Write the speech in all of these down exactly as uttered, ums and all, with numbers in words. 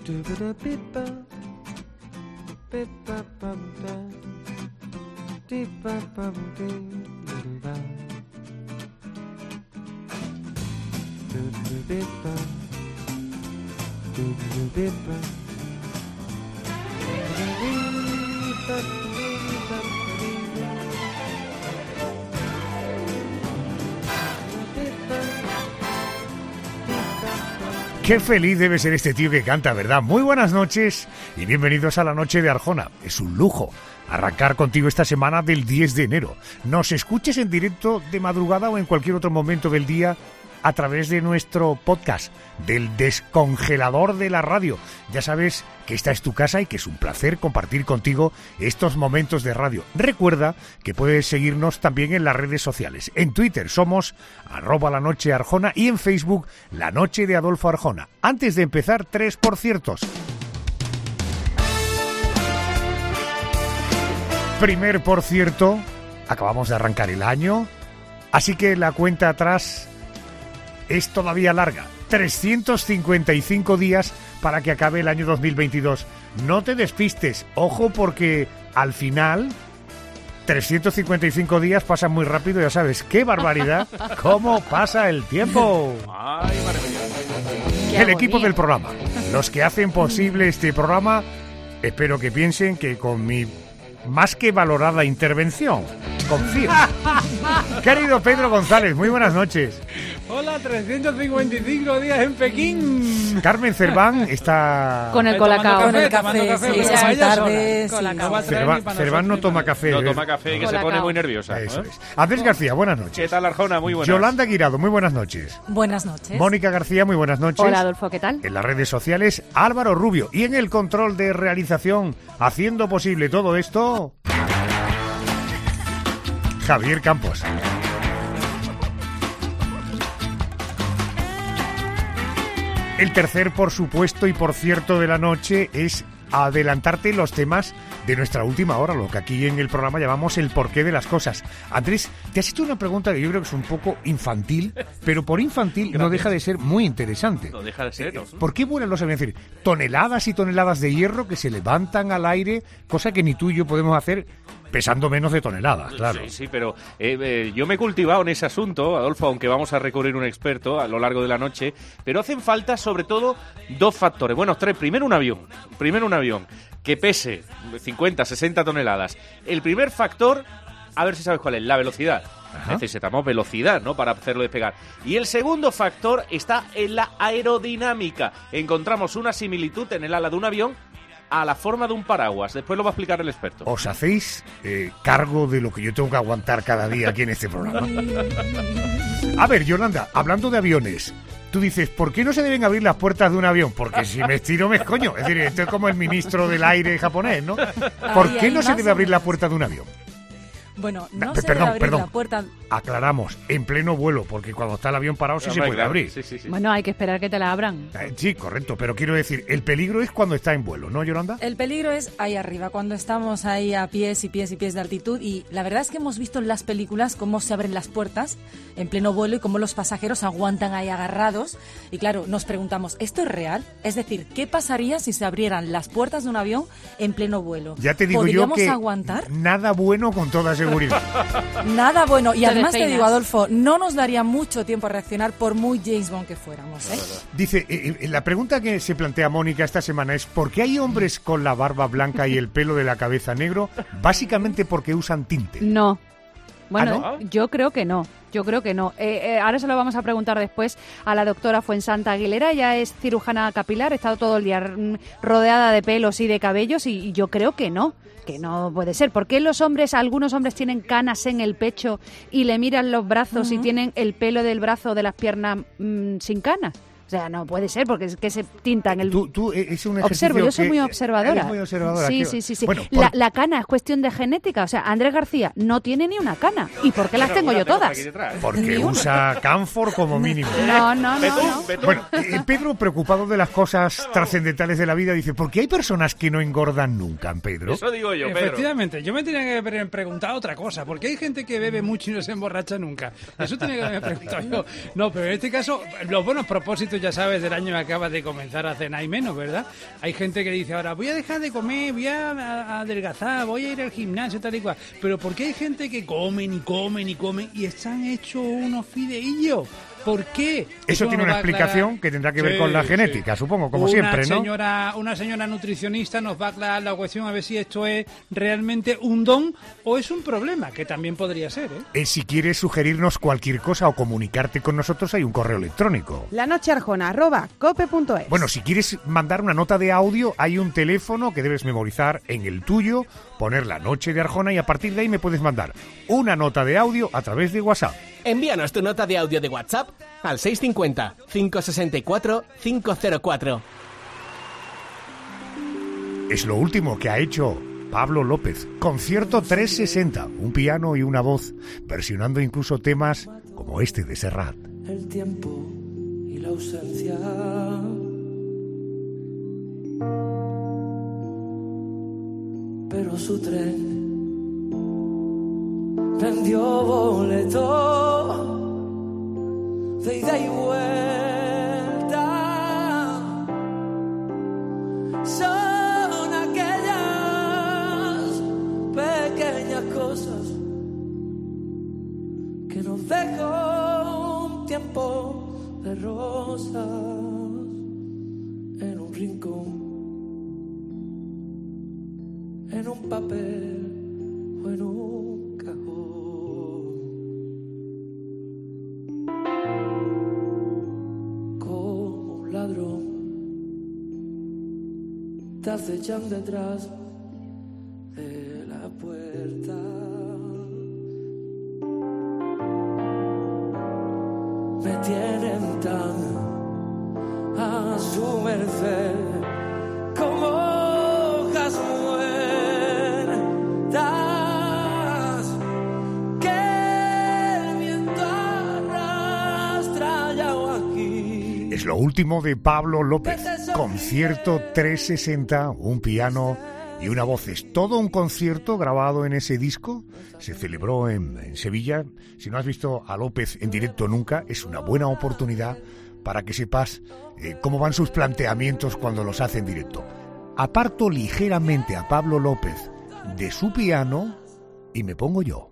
Qué feliz debe ser este tío que canta, ¿verdad? Muy buenas noches y bienvenidos a la noche de Arjona. Es un lujo arrancar contigo esta semana del diez de enero. Nos escuches en directo de madrugada o en cualquier otro momento del día a través de nuestro podcast, del descongelador de la radio. Ya sabes que esta es tu casa y que es un placer compartir contigo estos momentos de radio. Recuerda que puedes seguirnos también en las redes sociales. En Twitter somos arroba la noche Arjona y en Facebook La Noche de Adolfo Arjona. Antes de empezar, tres por ciertos. Primer por cierto, acabamos de arrancar el año, así que la cuenta atrás es todavía larga. trescientos cincuenta y cinco días para que acabe el año dos mil veintidós. No te despistes, ojo, porque al final trescientos cincuenta y cinco días pasan muy rápido, ya sabes. ¡Qué barbaridad! ¿Cómo pasa el tiempo? ¡Ay, maravilla! El equipo del programa, los que hacen posible este programa, espero que piensen que con mi más que valorada intervención confío. Querido Pedro González, muy buenas noches. Hola, trescientos cincuenta y cinco días en Pekín. Carmen Cerván está... Con el colacao. Con el café, sí, es muy tarde. Cerván, Cerván no toma café. No toma café, que se pone muy nerviosa. Eso ¿eh? es. Andrés García, buenas noches. ¿Qué tal, Arjona? Muy buenas. Yolanda Guirado, muy buenas noches. Buenas noches. Mónica García, muy buenas noches. Hola, Adolfo, ¿qué tal? En las redes sociales, Álvaro Rubio. Y en el control de realización, haciendo posible todo esto, Javier Campos. El tercer, por supuesto y por cierto, de la noche es adelantarte los temas de nuestra última hora, lo que aquí en el programa llamamos el porqué de las cosas. Andrés, te has hecho una pregunta que yo creo que es un poco infantil, pero por infantil Gracias. No deja de ser muy interesante. No deja de ser, ¿no? ¿Por qué vuelan los aviones? Es decir, toneladas y toneladas de hierro que se levantan al aire, cosa que ni tú y yo podemos hacer pesando menos de toneladas, claro. Sí, sí, pero eh, eh, yo me he cultivado en ese asunto, Adolfo, aunque vamos a recurrir a un experto a lo largo de la noche, pero hacen falta sobre todo dos factores. Bueno, tres. Primero un avión, primero un avión que pese cincuenta, sesenta toneladas. El primer factor, a ver si sabes cuál es, la velocidad. Ajá. Necesitamos velocidad, ¿no?, para hacerlo despegar. Y el segundo factor está en la aerodinámica. Encontramos una similitud en el ala de un avión a la forma de un paraguas. Después lo va a explicar el experto. ¿Os hacéis eh, cargo de lo que yo tengo que aguantar cada día aquí en este programa? A ver, Yolanda, hablando de aviones, tú dices, ¿por qué no se deben abrir las puertas de un avión? Porque si me estiro me escoño. Es decir, esto es como el ministro del aire japonés, ¿no? ¿Por qué no se debe abrir la puerta de un avión? Bueno, no P- se perdón, debe abrir perdón. la puerta. Aclaramos, en pleno vuelo, porque cuando está el avión parado sí Pero, se puede claro, abrir. Sí, sí, sí. Bueno, hay que esperar que te la abran. Eh, sí, correcto, pero quiero decir, el peligro es cuando está en vuelo, ¿no, Yolanda? El peligro es ahí arriba, cuando estamos ahí a pies y pies y pies de altitud, y la verdad es que hemos visto en las películas cómo se abren las puertas en pleno vuelo y cómo los pasajeros aguantan ahí agarrados, y claro, nos preguntamos, ¿esto es real? Es decir, ¿qué pasaría si se abrieran las puertas de un avión en pleno vuelo? Ya te digo yo ¿Podríamos que aguantar? nada bueno con toda seguridad. Nada bueno, y Te además te despeinas. digo, Adolfo, no nos daría mucho tiempo a reaccionar por muy James Bond que fuéramos, ¿eh? Dice, eh, eh, la pregunta que se plantea Mónica esta semana es ¿por qué hay hombres con la barba blanca y el pelo de la cabeza negro? Básicamente porque usan tinte. No. Bueno, ¿Ah, no? yo creo que no. Yo creo que no. Eh, eh, ahora se lo vamos a preguntar después a la doctora Fuensanta Aguilera. Ella es cirujana capilar, ha estado todo el día mm, rodeada de pelos y de cabellos y, y yo creo que no, que no puede ser. ¿Por qué los hombres, algunos hombres tienen canas en el pecho y le miran los brazos Uh-huh. y tienen el pelo del brazo o de las piernas mm, sin canas? O sea, no puede ser porque es que se tintan el... Tú, tú eh, es un ejercicio Observo, yo soy que- muy observadora. Eres muy observadora. Sí, qué- sí, sí, sí. Bueno, la, por- la cana es cuestión de genética. O sea, Andrés García no tiene ni una cana. ¿Y por qué las Pero tengo yo alguna tengo por todas? aquí detrás. porque Ni una. usa Camphor como mínimo. No, no, no, Betún, no. betún. Bueno, eh, Pedro, preocupado de las cosas trascendentales de la vida, dice, ¿por qué hay personas que no engordan nunca, Pedro? Eso digo yo, Pedro. Efectivamente, yo me tenía que haber preguntado otra cosa, porque hay gente que bebe mucho y no se emborracha nunca. Eso tenía que haberme preguntado yo. No, pero en este caso, los buenos propósitos ya sabes, del año que acaba de comenzar a cenar y menos, ¿verdad? Hay gente que dice ahora, voy a dejar de comer, voy a, a adelgazar, voy a ir al gimnasio, tal y cual. Pero ¿por qué hay gente que comen y comen y comen y están hechos unos fideillos? ¿Por qué? Eso, Eso tiene una explicación que tendrá que ver sí, con la sí. genética, supongo, como una siempre, ¿no? Señora, una señora nutricionista nos va a aclarar la cuestión a ver si esto es realmente un don o es un problema, que también podría ser, ¿eh? Eh, si quieres sugerirnos cualquier cosa o comunicarte con nosotros, hay un correo electrónico. lanochearjona arroba cope punto es. Bueno, si quieres mandar una nota de audio, hay un teléfono que debes memorizar en el tuyo, poner La Noche de Arjona y a partir de ahí me puedes mandar una nota de audio a través de WhatsApp. Envíanos tu nota de audio de WhatsApp al seis cinco cero, cinco seis cuatro, cinco cero cuatro. Es lo último que ha hecho Pablo López. Concierto trescientos sesenta, un piano y una voz, versionando incluso temas como este de Serrat. El tiempo y la ausencia. Pero su tren vendió boleto de ida y vuelta. Son aquellas pequeñas cosas que nos dejó un tiempo de rosas en un rincón, en un papel o en un cajón. Como un ladrón te acechan detrás de la puerta. Me tienen tan a su merced como hojas muertas que el viento arrastra ya aquí. Es lo último de Pablo López. Concierto trescientos sesenta, un piano y una voz. Es todo un concierto grabado en ese disco. Se celebró en, en Sevilla. Si no has visto a López en directo nunca, es una buena oportunidad para que sepas eh, cómo van sus planteamientos cuando los hace en directo. Aparto ligeramente a Pablo López de su piano y me pongo yo.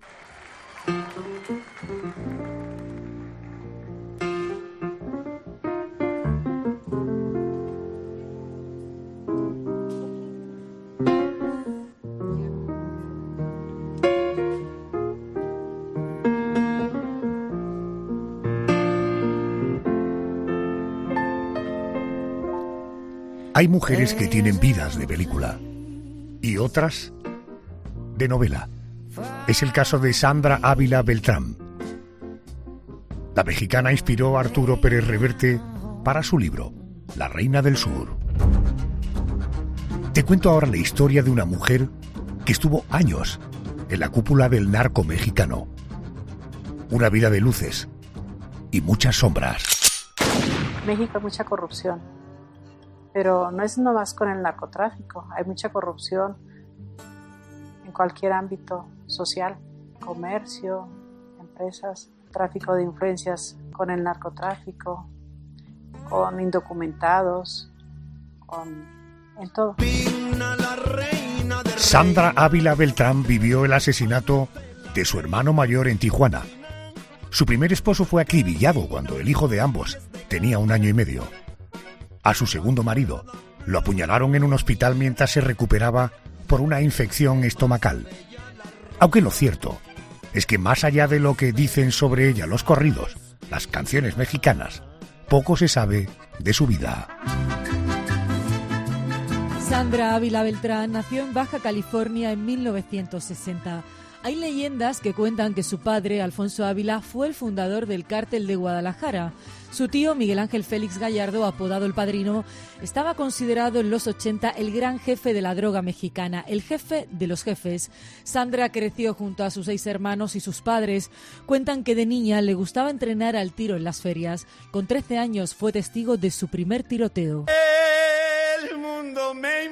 Hay mujeres que tienen vidas de película y otras de novela. Es el caso de Sandra Ávila Beltrán. La mexicana inspiró a Arturo Pérez Reverte para su libro, La Reina del Sur. Te cuento ahora la historia de una mujer que estuvo años en la cúpula del narco mexicano. Una vida de luces y muchas sombras. México hay mucha corrupción. Pero no es nomás con el narcotráfico, hay mucha corrupción en cualquier ámbito social, comercio, empresas, tráfico de influencias con el narcotráfico, con indocumentados, con en todo. Sandra Ávila Beltrán vivió el asesinato de su hermano mayor en Tijuana. Su primer esposo fue acribillado cuando el hijo de ambos tenía un año y medio. A su segundo marido lo apuñalaron en un hospital mientras se recuperaba por una infección estomacal. Aunque lo cierto es que más allá de lo que dicen sobre ella los corridos, las canciones mexicanas, poco se sabe de su vida. Sandra Ávila Beltrán nació en Baja California en mil novecientos sesenta. Hay leyendas que cuentan que su padre, Alfonso Ávila, fue el fundador del Cártel de Guadalajara. Su tío, Miguel Ángel Félix Gallardo, apodado El Padrino, estaba considerado en los ochenta el gran jefe de la droga mexicana, el jefe de los jefes. Sandra creció junto a sus seis hermanos y sus padres. Cuentan que de niña le gustaba entrenar al tiro en las ferias. Con trece años fue testigo de su primer tiroteo. El mundo me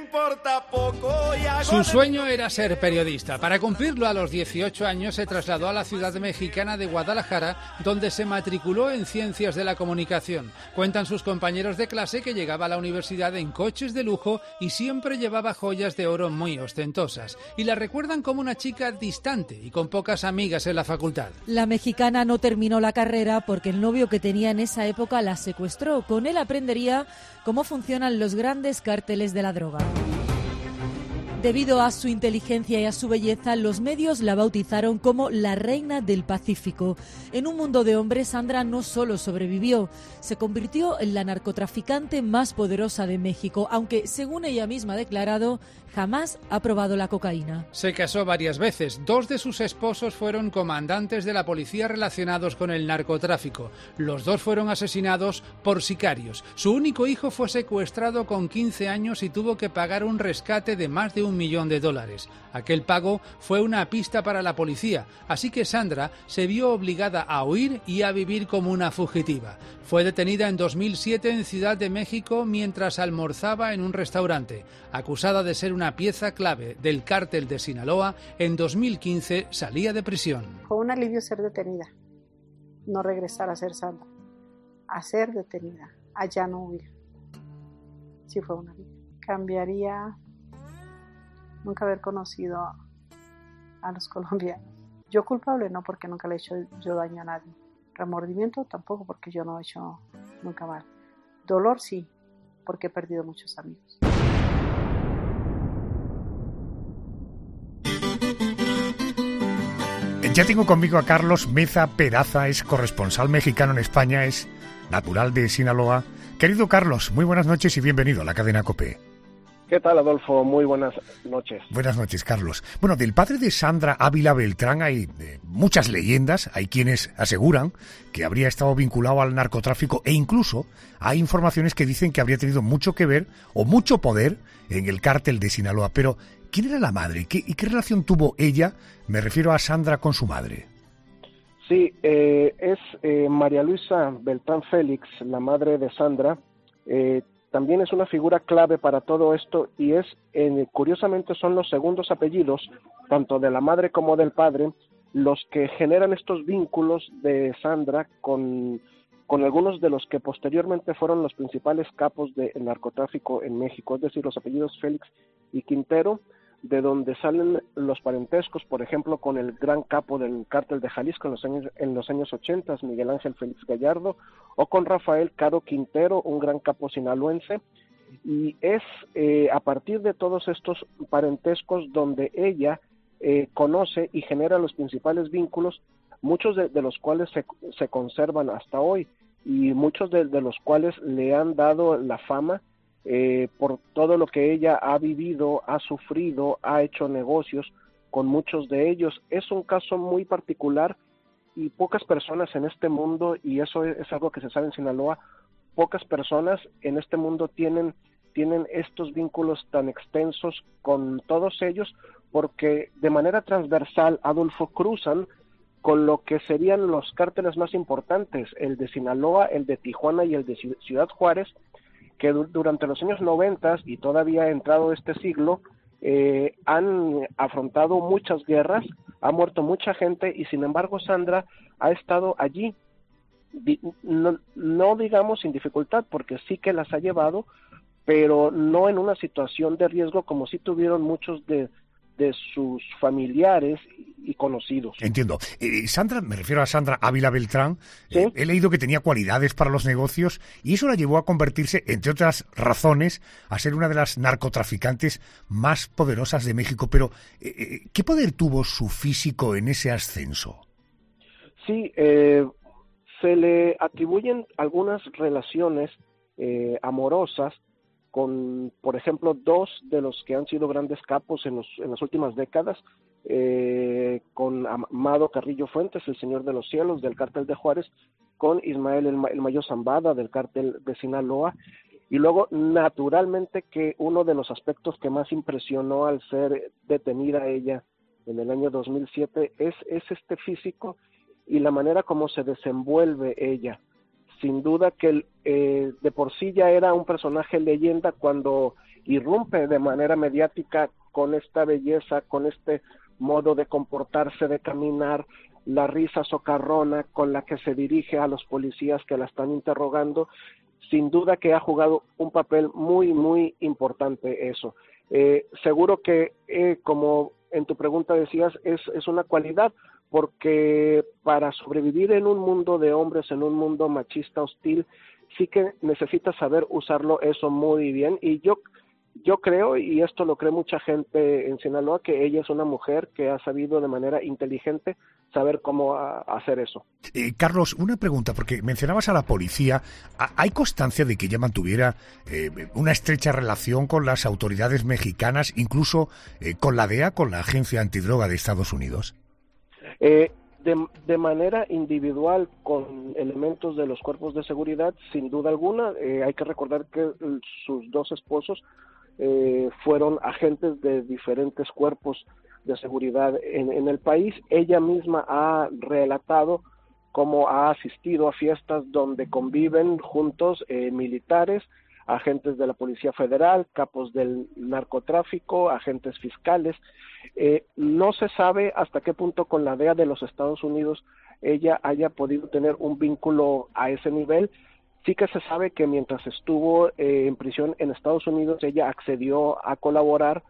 importa poco y hago Su sueño era ser periodista. Para cumplirlo, a los dieciocho años se trasladó a la ciudad mexicana de Guadalajara, donde se matriculó en Ciencias de la Comunicación. Cuentan sus compañeros de clase que llegaba a la universidad en coches de lujo y siempre llevaba joyas de oro muy ostentosas. Y la recuerdan como una chica distante y con pocas amigas en la facultad. La mexicana no terminó la carrera porque el novio que tenía en esa época la secuestró. Con él aprendería cómo funcionan los grandes cárteles de la droga. Debido a su inteligencia y a su belleza, los medios la bautizaron como la reina del Pacífico. En un mundo de hombres, Sandra no solo sobrevivió, se convirtió en la narcotraficante más poderosa de México, aunque, según ella misma ha declarado, jamás ha probado la cocaína. Se casó varias veces. Dos de sus esposos fueron comandantes de la policía relacionados con el narcotráfico. Los dos fueron asesinados por sicarios. Su único hijo fue secuestrado con quince años y tuvo que pagar un rescate de más de un millón de dólares. Aquel pago fue una pista para la policía, así que Sandra se vio obligada a huir y a vivir como una fugitiva. Fue detenida en dos mil siete en Ciudad de México mientras almorzaba en un restaurante. Acusada de ser una pieza clave del cártel de Sinaloa, en dos mil quince salía de prisión. Fue un alivio ser detenida, no regresar a ser Sandra, a ser detenida, a ya no huir. Sí fue un alivio. Cambiaría nunca haber conocido a los colombianos. Yo culpable no, porque nunca le he hecho yo daño a nadie. Remordimiento tampoco, porque yo no he hecho nunca mal. Dolor sí, porque he perdido muchos amigos. Ya tengo conmigo a Carlos Meza Peraza, es corresponsal mexicano en España, es natural de Sinaloa. Querido Carlos, muy buenas noches y bienvenido a la cadena COPE. ¿Qué tal, Adolfo? Muy buenas noches. Buenas noches, Carlos. Bueno, del padre de Sandra Ávila Beltrán hay eh, muchas leyendas. Hay quienes aseguran que habría estado vinculado al narcotráfico e incluso hay informaciones que dicen que habría tenido mucho que ver o mucho poder en el cártel de Sinaloa. Pero, ¿quién era la madre? ¿Qué, ¿Y qué relación tuvo ella? Me refiero a Sandra con su madre. Sí, eh, es eh, María Luisa Beltrán Félix, la madre de Sandra. Eh, También es una figura clave para todo esto y es, eh, curiosamente, son los segundos apellidos, tanto de la madre como del padre, los que generan estos vínculos de Sandra con, con algunos de los que posteriormente fueron los principales capos del narcotráfico en México, es decir, los apellidos Félix y Quintero, de donde salen los parentescos, por ejemplo, con el gran capo del cártel de Jalisco en los años en los años ochenta, Miguel Ángel Félix Gallardo, o con Rafael Caro Quintero, un gran capo sinaloense, y es eh, a partir de todos estos parentescos donde ella eh, conoce y genera los principales vínculos, muchos de, de los cuales se, se conservan hasta hoy, y muchos de, de los cuales le han dado la fama Eh, por todo lo que ella ha vivido, ha sufrido, ha hecho negocios con muchos de ellos. Es un caso muy particular y pocas personas en este mundo, y eso es, es algo que se sabe en Sinaloa, pocas personas en este mundo tienen, tienen estos vínculos tan extensos con todos ellos, porque de manera transversal, Adolfo, cruzan con lo que serían los cárteles más importantes, el de Sinaloa, el de Tijuana y el de Ciudad Juárez, que durante los años noventa y todavía entrado este siglo, eh, han afrontado muchas guerras, ha muerto mucha gente y sin embargo Sandra ha estado allí, no, no digamos sin dificultad, porque sí que las ha llevado, pero no en una situación de riesgo como sí tuvieron muchos de, de sus familiares y conocidos. Entiendo. Eh, Sandra, me refiero a Sandra Ávila Beltrán, ¿sí? eh, he leído que tenía cualidades para los negocios y eso la llevó a convertirse, entre otras razones, a ser una de las narcotraficantes más poderosas de México. Pero, eh, ¿qué poder tuvo su físico en ese ascenso? Sí, eh, se le atribuyen algunas relaciones eh, amorosas con, por ejemplo, dos de los que han sido grandes capos en, los, en las últimas décadas, eh, con Amado Carrillo Fuentes, el Señor de los Cielos, del cártel de Juárez, con Ismael el, el Mayo Zambada, del cártel de Sinaloa, y luego, naturalmente, que uno de los aspectos que más impresionó al ser detenida ella en el año dos mil siete es, es este físico y la manera como se desenvuelve ella. sin duda que eh, de por sí ya era un personaje leyenda cuando irrumpe de manera mediática con esta belleza, con este modo de comportarse, de caminar, la risa socarrona con la que se dirige a los policías que la están interrogando. Sin duda que ha jugado un papel muy, muy importante eso. Eh, seguro que, eh, como en tu pregunta decías, es, es una cualidad, porque para sobrevivir en un mundo de hombres, en un mundo machista, hostil, sí que necesitas saber usarlo eso muy bien. Y yo yo creo, y esto lo cree mucha gente en Sinaloa, que ella es una mujer que ha sabido de manera inteligente saber cómo a, hacer eso. Eh, Carlos, una pregunta, porque mencionabas a la policía. ¿Hay constancia de que ella mantuviera eh, una estrecha relación con las autoridades mexicanas, incluso eh, con la D E A, con la Agencia Antidroga de Estados Unidos? Eh, de, de manera individual, con elementos de los cuerpos de seguridad, sin duda alguna. Eh, hay que recordar que sus dos esposos eh, fueron agentes de diferentes cuerpos de seguridad en, en el país. Ella misma ha relatado cómo ha asistido a fiestas donde conviven juntos eh, militares, agentes de la Policía Federal, capos del narcotráfico, agentes fiscales. Eh, no se sabe hasta qué punto con la D E A de los Estados Unidos ella haya podido tener un vínculo a ese nivel. Sí que se sabe que mientras estuvo eh, en prisión en Estados Unidos, ella accedió a colaborar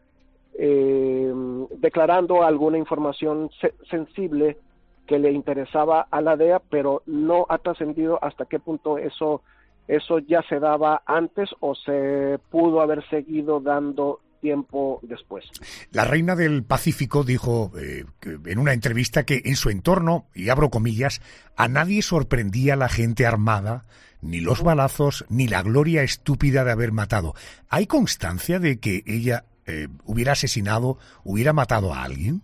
eh, declarando alguna información se- sensible que le interesaba a la D E A, pero no ha trascendido hasta qué punto eso eso ya se daba antes o se pudo haber seguido dando tiempo después. La reina del Pacífico dijo eh, en una entrevista que en su entorno, y abro comillas, a nadie sorprendía la gente armada, ni los balazos, ni la gloria estúpida de haber matado. ¿Hay constancia de que ella eh, hubiera asesinado, hubiera matado a alguien?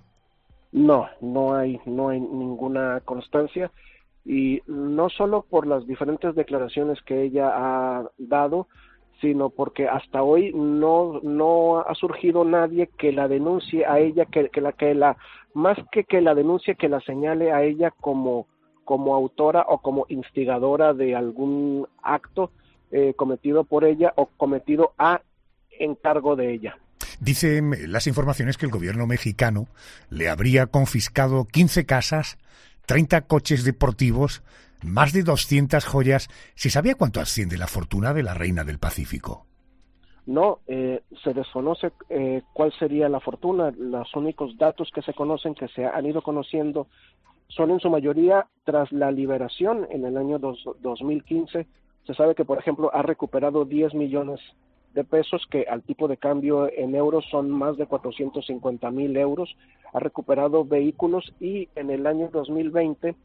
No, no hay, no hay ninguna constancia. Y no solo por las diferentes declaraciones que ella ha dado, sino porque hasta hoy no no ha surgido nadie que la denuncie a ella, que, que la que la más que que la denuncie, que la señale a ella como como autora o como instigadora de algún acto eh, cometido por ella o cometido a encargo de ella. Dicen las informaciones que el gobierno mexicano le habría confiscado quince casas, treinta coches deportivos, más de doscientas joyas. ¿Se sabía cuánto asciende la fortuna de la reina del Pacífico? No, eh, se desconoce eh, cuál sería la fortuna. Los únicos datos que se conocen, que se han ido conociendo, son en su mayoría tras la liberación en el año dos, dos mil quince. Se sabe que, por ejemplo, ha recuperado diez millones de pesos, que al tipo de cambio en euros son más de cuatrocientos cincuenta mil euros. Ha recuperado vehículos y en el año dos mil veinte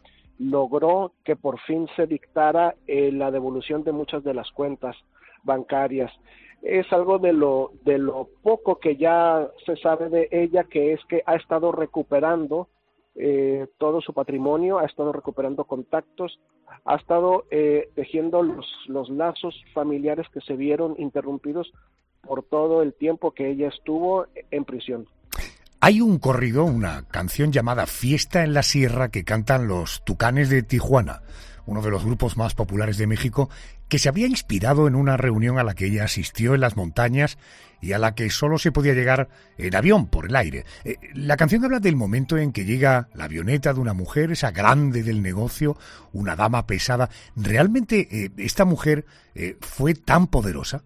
logró que por fin se dictara eh, la devolución de muchas de las cuentas bancarias. Es algo de lo de lo poco que ya se sabe de ella, que es que ha estado recuperando eh, todo su patrimonio, ha estado recuperando contactos, ha estado eh, tejiendo los, los lazos familiares que se vieron interrumpidos por todo el tiempo que ella estuvo en prisión. Hay un corrido, una canción llamada Fiesta en la Sierra que cantan los Tucanes de Tijuana, uno de los grupos más populares de México, que se había inspirado en una reunión a la que ella asistió en las montañas y a la que solo se podía llegar en avión, por el aire. Eh, la canción habla del momento en que llega la avioneta de una mujer, esa grande del negocio, una dama pesada. ¿Realmente eh, esta mujer eh, fue tan poderosa?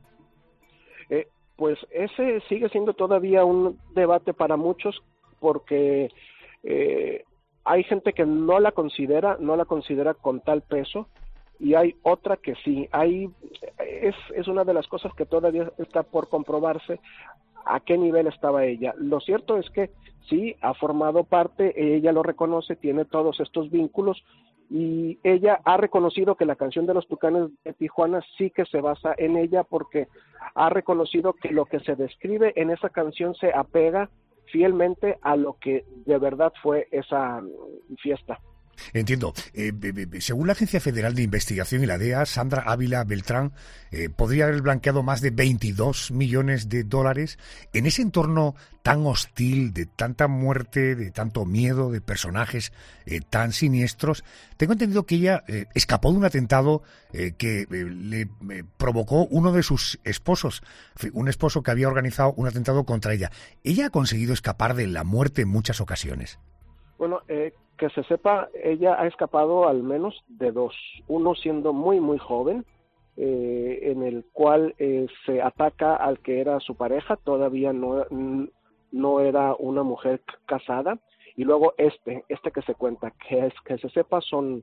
Eh, pues ese sigue siendo todavía un debate para muchos, porque eh, hay gente que no la considera, no la considera con tal peso, y hay otra que sí. Hay es es una de las cosas que todavía está por comprobarse a qué nivel estaba ella. Lo cierto es que sí ha formado parte, ella lo reconoce, tiene todos estos vínculos, y ella ha reconocido que la canción de los Tucanes de Tijuana sí que se basa en ella, porque ha reconocido que lo que se describe en esa canción se apega fielmente a lo que de verdad fue esa fiesta. Entiendo. Eh, según la Agencia Federal de Investigación y la D E A, Sandra Ávila Beltrán eh, podría haber blanqueado más de veintidós millones de dólares en ese entorno tan hostil, de tanta muerte, de tanto miedo, de personajes eh, tan siniestros. Tengo entendido que ella eh, escapó de un atentado eh, que eh, le eh, provocó uno de sus esposos, un esposo que había organizado un atentado contra ella. Ella ha conseguido escapar de la muerte en muchas ocasiones. Bueno, eh, que se sepa, ella ha escapado al menos de dos. Uno siendo muy, muy joven, eh, en el cual eh, se ataca al que era su pareja, todavía no, no era una mujer casada. Y luego este, este que se cuenta, que es que se sepa, son,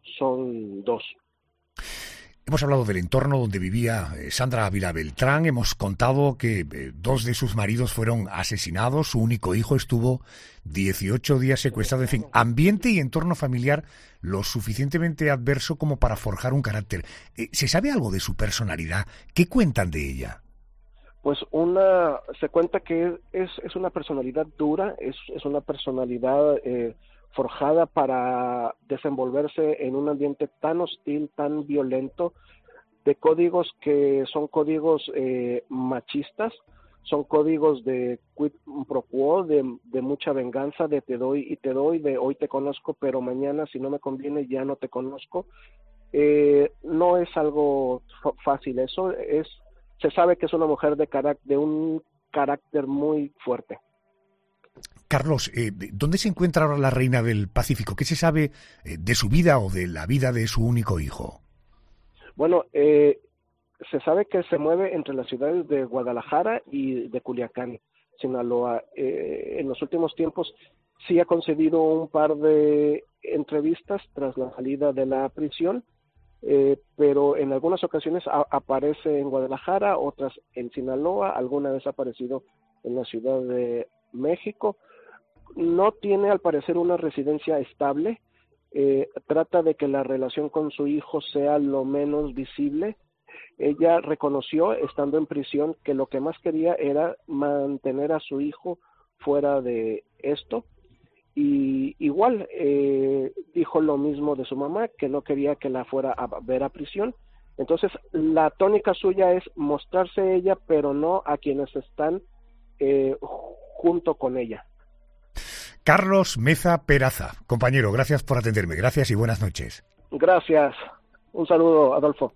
son dos. Hemos hablado del entorno donde vivía Sandra Ávila Beltrán, hemos contado que eh, dos de sus maridos fueron asesinados, su único hijo estuvo dieciocho días secuestrado, en fin, ambiente y entorno familiar lo suficientemente adverso como para forjar un carácter. Eh, ¿Se sabe algo de su personalidad? ¿Qué cuentan de ella? Pues una, se cuenta que es, es una personalidad dura, es, es una personalidad eh, forjada para desenvolverse en un ambiente tan hostil, tan violento, de códigos que son códigos eh, machistas, son códigos de quid pro quo, de, de mucha venganza, de te doy y te doy, de hoy te conozco, pero mañana si no me conviene ya no te conozco. Eh, no es algo fácil eso, es, se sabe que es una mujer de, carac- de un carácter muy fuerte. Carlos, eh, ¿dónde se encuentra ahora la reina del Pacífico? ¿Qué se sabe eh, de su vida o de la vida de su único hijo? Bueno, eh, se sabe que se mueve entre las ciudades de Guadalajara y de Culiacán, Sinaloa. Eh, en los últimos tiempos sí ha concedido un par de entrevistas tras la salida de la prisión, eh, pero en algunas ocasiones a- aparece en Guadalajara, otras en Sinaloa, alguna vez ha aparecido en la Ciudad de México. No tiene al parecer una residencia estable, eh, trata de que la relación con su hijo sea lo menos visible. Ella reconoció, estando en prisión, que lo que más quería era mantener a su hijo fuera de esto, y igual eh, dijo lo mismo de su mamá, que no quería que la fuera a ver a prisión. Entonces la tónica suya es mostrarse ella, pero no a quienes están eh, junto con ella. Carlos Meza Peraza, compañero, gracias por atenderme, gracias y buenas noches. Gracias, un saludo, Adolfo.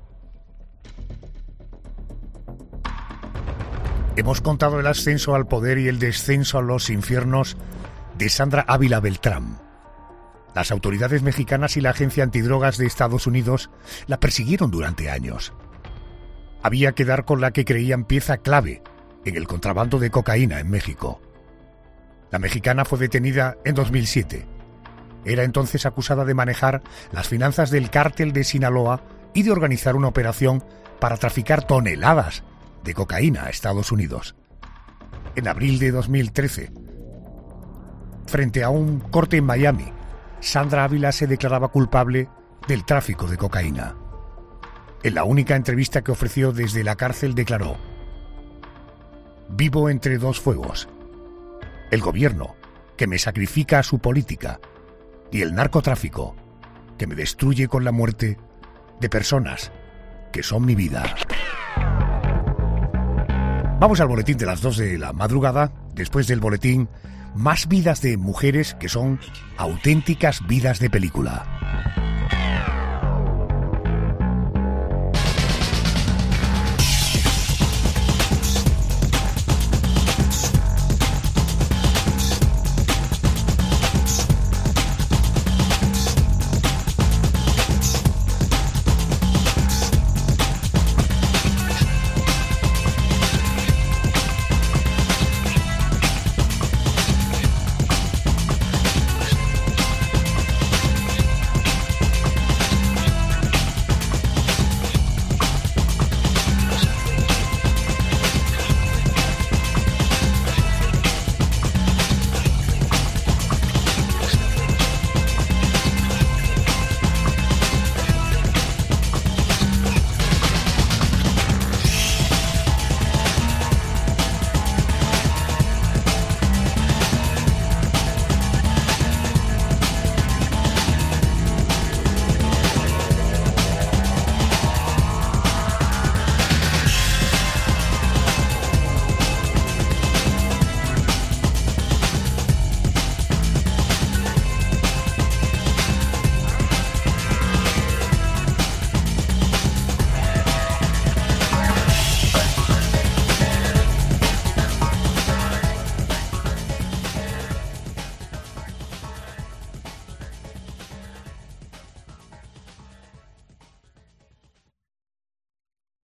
Hemos contado el ascenso al poder y el descenso a los infiernos de Sandra Ávila Beltrán. Las autoridades mexicanas y la Agencia Antidrogas de Estados Unidos la persiguieron durante años. Había que dar con la que creían pieza clave en el contrabando de cocaína en México. La mexicana fue detenida en dos mil siete. Era entonces acusada de manejar las finanzas del cártel de Sinaloa y de organizar una operación para traficar toneladas de cocaína a Estados Unidos. En abril de dos mil trece, frente a un corte en Miami, Sandra Ávila se declaraba culpable del tráfico de cocaína. En la única entrevista que ofreció desde la cárcel declaró: vivo entre dos fuegos. El gobierno, que me sacrifica a su política, y el narcotráfico, que me destruye con la muerte de personas que son mi vida. Vamos al boletín de las dos de la madrugada. Después del boletín, más vidas de mujeres que son auténticas vidas de película.